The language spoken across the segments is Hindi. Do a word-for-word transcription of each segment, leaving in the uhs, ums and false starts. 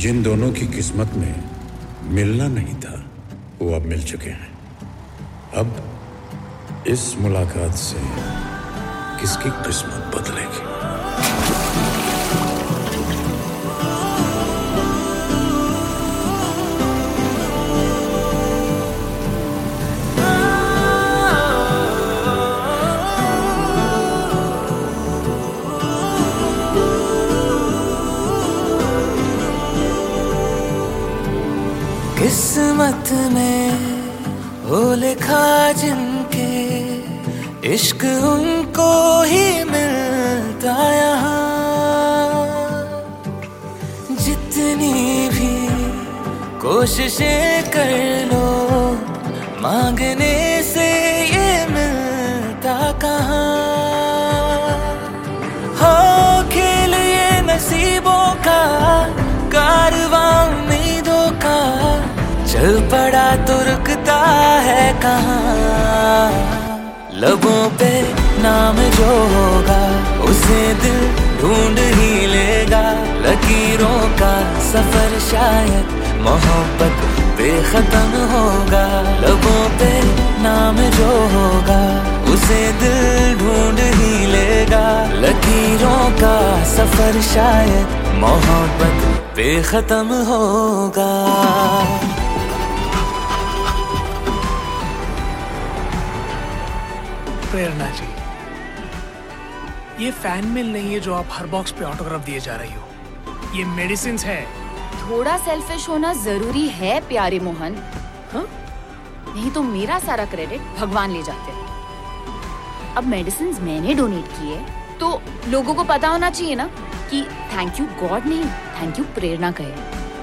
जिन दोनों की किस्मत में मिलना नहीं था वो अब मिल चुके हैं। अब इस मुलाकात से किसकी किस्मत बदलेगी? किस्मत में वो लिखा जिनके इश्क उनको ही मिलता यहाँ। जितनी भी कोशिशें कर लो मांगने से ये मिलता कहाँ। हो खेल ये नसीबों का कारवां उम्मीदों का, चल पड़ा तो रुकता है कहाँ। लबों पे नाम जो होगा उसे दिल ढूंढ ही लेगा। लकीरों का सफर शायद मोहब्बत बेखत्म होगा। लबों पे नाम जो होगा उसे दिल ढूंढ ही लेगा। लकीरों का सफर शायद मोहब्बत बेखत्म होगा। प्रेरणा जी, ये फैन मेल नहीं है जो आप हर बॉक्स पे ऑटोग्राफ दिए जा रही हो। ये मेडिसिन्स है। थोड़ा सेल्फिश होना जरूरी है प्यारे मोहन। हाँ? नहीं तो मेरा सारा क्रेडिट भगवान ले जाते। अब मेडिसिन्स मैंने डोनेट किए तो लोगों को पता होना चाहिए ना कि थैंक यू गॉड नहीं, थैंक यू प्रेरणा कहे।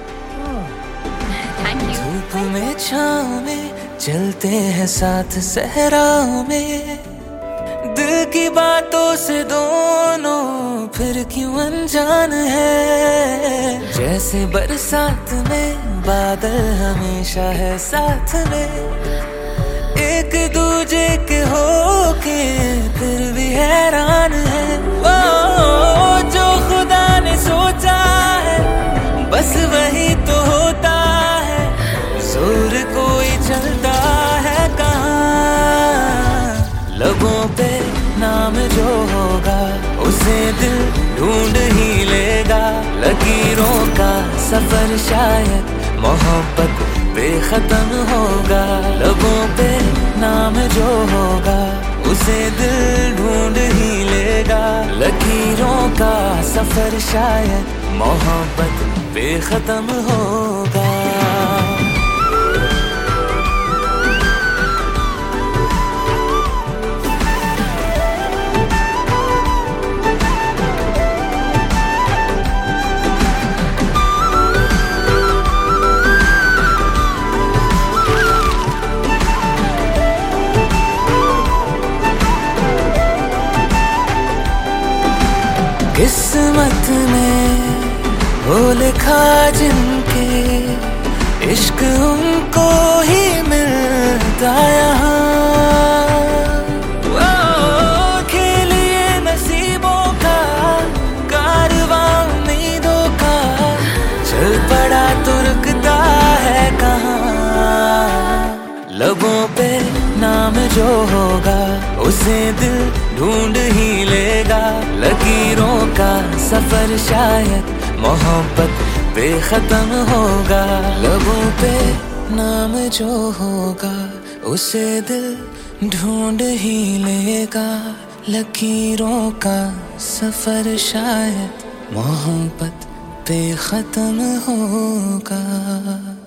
Thank you. धूप में छाँव में चलते हैं साथ सहरा में, दिल की बातों से दोनों फिर क्यों अनजान है। जैसे बरसात में बादल हमेशा है साथ में, एक दूजे के होके फिर भी हैरान है। वो जो खुदा ने सोचा है बस वही तो होता है। जोर कोई चलता है कहाँ। लबों पे नाम जो होगा उसे दिल ढूंढ ही लेगा। लकीरों का सफर शायद मोहब्बत बेखत्म होगा। लबों पे नाम जो होगा उसे दिल ढूंढ ही लेगा। लकीरों का सफर शायद मोहब्बत बेखत्म होगा। किस्मत में वो लिखा जिनके इश्क उनको ही मिलता यहाँ। खेल ये नसीबों का कारवां उम्मीदों का, चल पड़ा तो रुकता है कहाँ। लबों पे नाम जो होगा उसे दिल ढूंढ ही लेगा। लकीरों का सफर शायद मोहब्बत बेखत्म होगा। लबों पे नाम जो होगा उसे दिल ढूंढ ही लेगा। लकीरों का सफर शायद मोहब्बत बेखत्म होगा।